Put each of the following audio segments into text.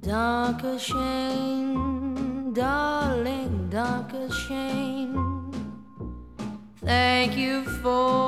Darker shame, darling, darker shame. Thank you for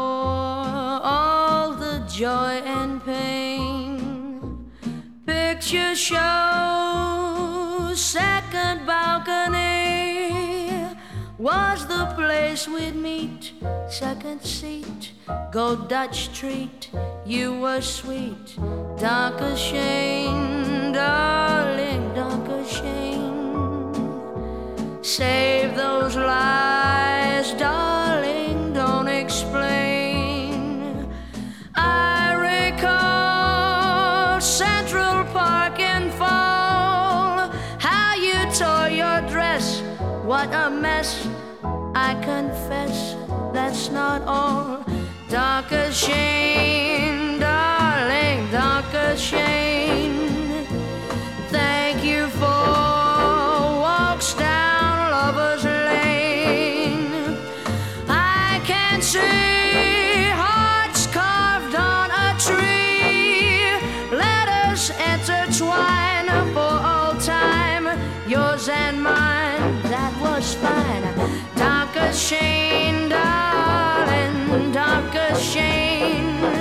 all the joy and pain. Picture show, second balcony was the place we'd meet. Second seat, go Dutch treat. You were sweet, darker shame, darling, darker shame. Save those lies, darling, don't explain. I recall Central Park in fall, how you tore your dress, what a mess. I confess that's not all. Darker shame, darling, darker shame. Thank you for walks down Lover's Lane. I can see hearts carved on a tree. Let us intertwine for all time, yours and mine. That was fine. Darker shame, darling, darker shame.